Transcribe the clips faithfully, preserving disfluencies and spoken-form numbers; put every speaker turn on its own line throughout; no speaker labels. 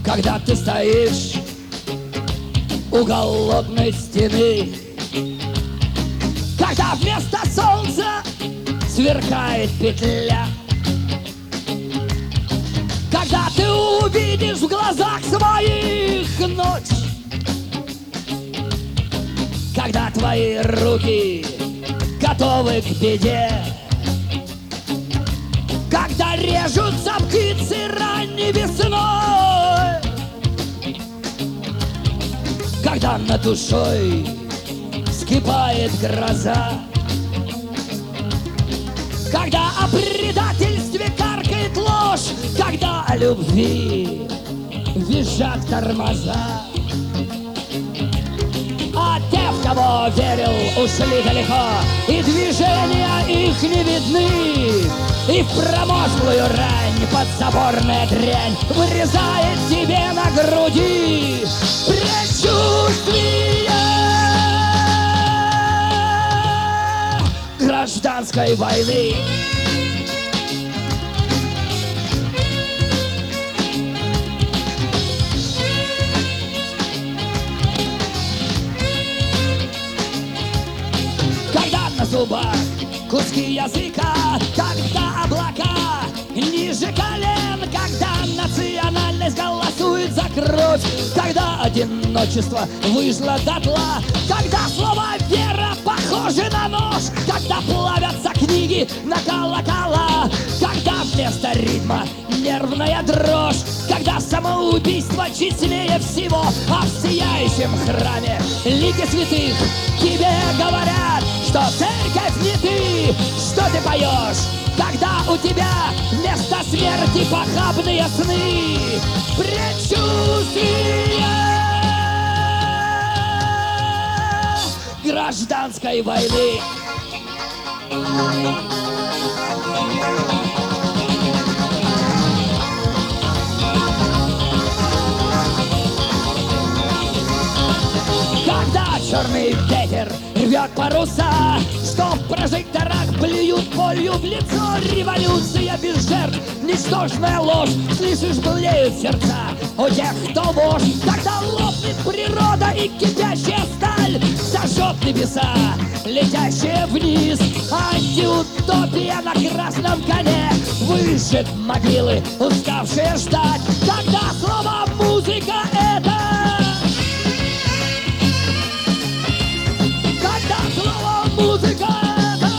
когда ты стоишь у голодной стены, когда вместо солнца сверкает петля, когда ты увидишь в глазах своих ночь, когда твои руки готовы к беде, когда режутся птицы ранней весной, когда над душой вскипает гроза, когда о предательстве каркает ложь, когда о любви визжат тормоза. А те, в кого верил, ушли далеко, и движения их не видны, и в промозглую рань подзаборная дрянь вырезает тебе на груди предчувствие гражданской войны. Когда на зубах куски языка, когда облака ниже колен, когда национальность голосует за кровь, когда одиночество вышло дотла, когда слова вера похожи на нож, когда плавятся книги на колокола, когда вместо ритма нервная дрожь, когда самоубийство честнее всего, а в сияющем храме лики святых тебе говорят, что церковь не ты, что ты поешь, когда у тебя вместо смерти похабные сны, предчувствие гражданской войны. Когда черный ветер рвет паруса, что в прожекторах плюют болью в лицо, революция без жертв, ничтожная ложь, слышишь, блеют сердца у тех, кто вождь. Когда лопнет природа и кипящая сталь зажжет небеса, летящие вниз, антиутопия на красном коне вышит могилы, уставшие ждать. Когда слово музыка это, музыка это,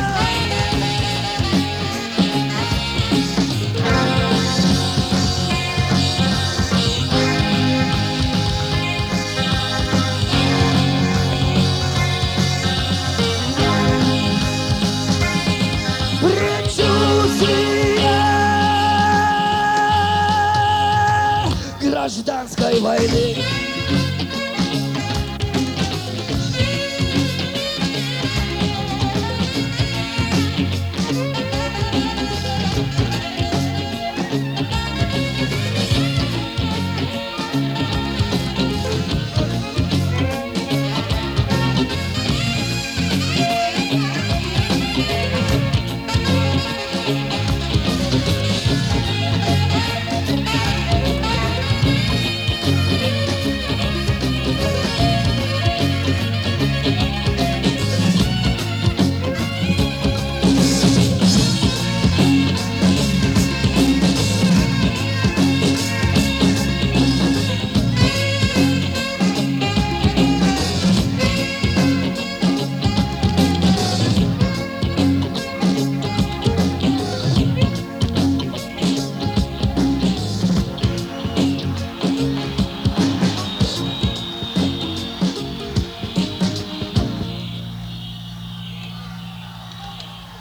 предчувствие гражданской войны.